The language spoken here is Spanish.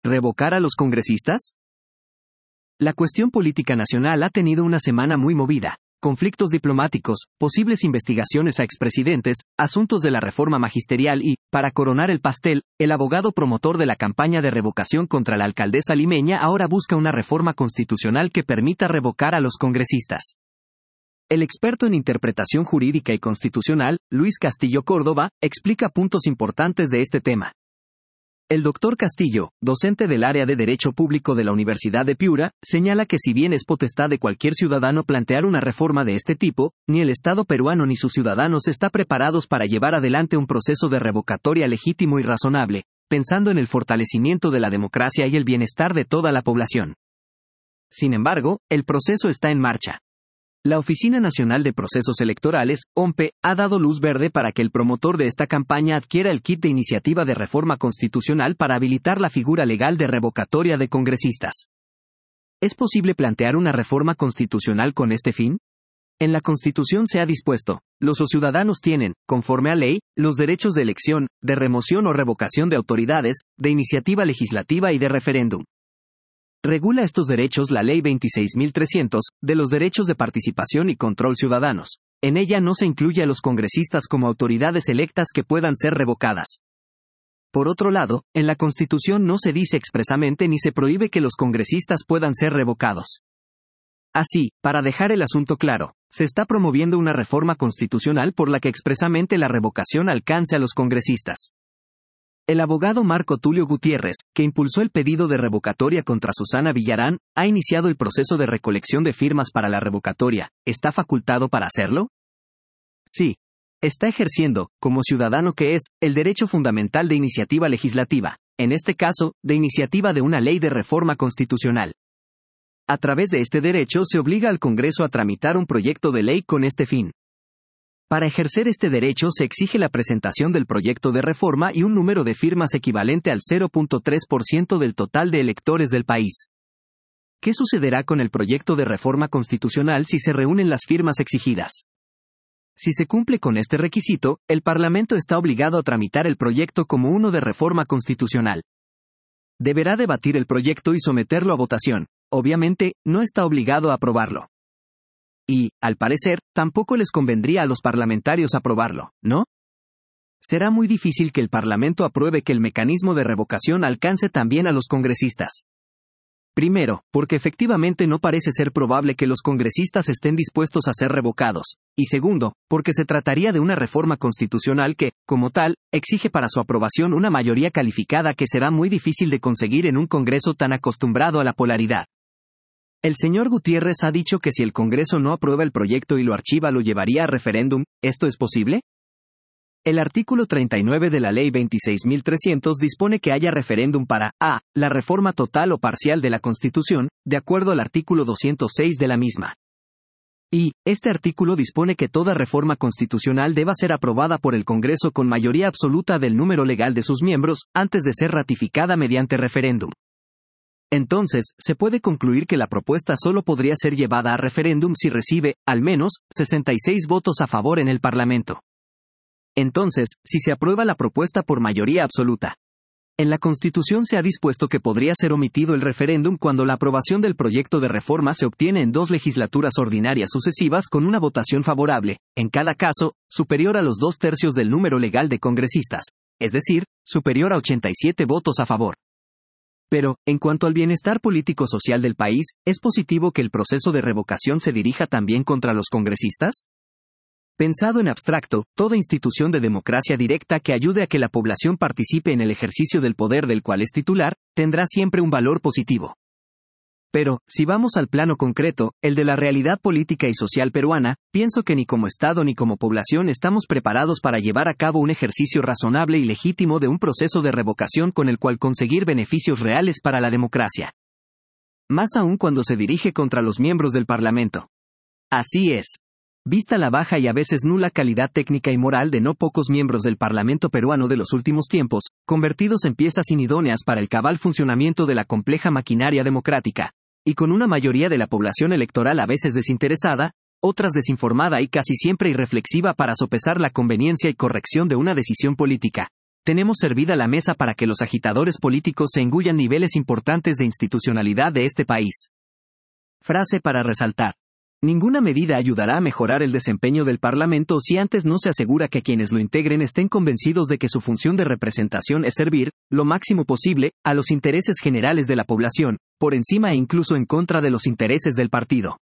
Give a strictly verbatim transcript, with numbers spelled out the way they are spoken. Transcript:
¿Revocar a los congresistas? La cuestión política nacional ha tenido una semana muy movida. Conflictos diplomáticos, posibles investigaciones a expresidentes, asuntos de la reforma magisterial y, para coronar el pastel, el abogado promotor de la campaña de revocación contra la alcaldesa limeña ahora busca una reforma constitucional que permita revocar a los congresistas. El experto en interpretación jurídica y constitucional, Luis Castillo Córdoba, explica puntos importantes de este tema. El doctor Castillo, docente del área de Derecho Público de la Universidad de Piura, señala que si bien es potestad de cualquier ciudadano plantear una reforma de este tipo, ni el Estado peruano ni sus ciudadanos están preparados para llevar adelante un proceso de revocatoria legítimo y razonable, pensando en el fortalecimiento de la democracia y el bienestar de toda la población. Sin embargo, el proceso está en marcha. La Oficina Nacional de Procesos Electorales, O M P E, ha dado luz verde para que el promotor de esta campaña adquiera el kit de iniciativa de reforma constitucional para habilitar la figura legal de revocatoria de congresistas. ¿Es posible plantear una reforma constitucional con este fin? En la Constitución se ha dispuesto, los ciudadanos tienen, conforme a ley, los derechos de elección, de remoción o revocación de autoridades, de iniciativa legislativa y de referéndum. Regula estos derechos la Ley veintiséis mil trescientos, de los derechos de participación y control ciudadanos. En ella no se incluye a los congresistas como autoridades electas que puedan ser revocadas. Por otro lado, en la Constitución no se dice expresamente ni se prohíbe que los congresistas puedan ser revocados. Así, para dejar el asunto claro, se está promoviendo una reforma constitucional por la que expresamente la revocación alcance a los congresistas. El abogado Marco Tulio Gutiérrez, que impulsó el pedido de revocatoria contra Susana Villarán, ha iniciado el proceso de recolección de firmas para la revocatoria. ¿Está facultado para hacerlo? Sí. Está ejerciendo, como ciudadano que es, el derecho fundamental de iniciativa legislativa, en este caso, de iniciativa de una ley de reforma constitucional. A través de este derecho se obliga al Congreso a tramitar un proyecto de ley con este fin. Para ejercer este derecho se exige la presentación del proyecto de reforma y un número de firmas equivalente al cero punto tres por ciento del total de electores del país. ¿Qué sucederá con el proyecto de reforma constitucional si se reúnen las firmas exigidas? Si se cumple con este requisito, el Parlamento está obligado a tramitar el proyecto como uno de reforma constitucional. Deberá debatir el proyecto y someterlo a votación. Obviamente, no está obligado a aprobarlo. Y, al parecer, tampoco les convendría a los parlamentarios aprobarlo, ¿no? Será muy difícil que el Parlamento apruebe que el mecanismo de revocación alcance también a los congresistas. Primero, porque efectivamente no parece ser probable que los congresistas estén dispuestos a ser revocados, y segundo, porque se trataría de una reforma constitucional que, como tal, exige para su aprobación una mayoría calificada que será muy difícil de conseguir en un Congreso tan acostumbrado a la polaridad. El señor Gutiérrez ha dicho que si el Congreso no aprueba el proyecto y lo archiva lo llevaría a referéndum. ¿Esto es posible? El artículo treinta y nueve de la Ley veintiséis mil trescientos dispone que haya referéndum para a. La reforma total o parcial de la Constitución, de acuerdo al artículo doscientos seis de la misma. Y, este artículo dispone que toda reforma constitucional deba ser aprobada por el Congreso con mayoría absoluta del número legal de sus miembros, antes de ser ratificada mediante referéndum. Entonces, se puede concluir que la propuesta solo podría ser llevada a referéndum si recibe, al menos, sesenta y seis votos a favor en el Parlamento. Entonces, si se aprueba la propuesta por mayoría absoluta. En la Constitución se ha dispuesto que podría ser omitido el referéndum cuando la aprobación del proyecto de reforma se obtiene en dos legislaturas ordinarias sucesivas con una votación favorable, en cada caso, superior a los dos tercios del número legal de congresistas, es decir, superior a ochenta y siete votos a favor. Pero, en cuanto al bienestar político-social del país, ¿es positivo que el proceso de revocación se dirija también contra los congresistas? Pensado en abstracto, toda institución de democracia directa que ayude a que la población participe en el ejercicio del poder del cual es titular, tendrá siempre un valor positivo. Pero, si vamos al plano concreto, el de la realidad política y social peruana, pienso que ni como Estado ni como población estamos preparados para llevar a cabo un ejercicio razonable y legítimo de un proceso de revocación con el cual conseguir beneficios reales para la democracia. Más aún cuando se dirige contra los miembros del Parlamento. Así es. Vista la baja y a veces nula calidad técnica y moral de no pocos miembros del Parlamento peruano de los últimos tiempos, convertidos en piezas inidóneas para el cabal funcionamiento de la compleja maquinaria democrática, y con una mayoría de la población electoral a veces desinteresada, otras desinformada y casi siempre irreflexiva para sopesar la conveniencia y corrección de una decisión política. tenemos servida la mesa para que los agitadores políticos se engullan niveles importantes de institucionalidad de este país. Frase para resaltar. Ninguna medida ayudará a mejorar el desempeño del Parlamento si antes no se asegura que quienes lo integren estén convencidos de que su función de representación es servir, lo máximo posible, a los intereses generales de la población, por encima e incluso en contra de los intereses del partido.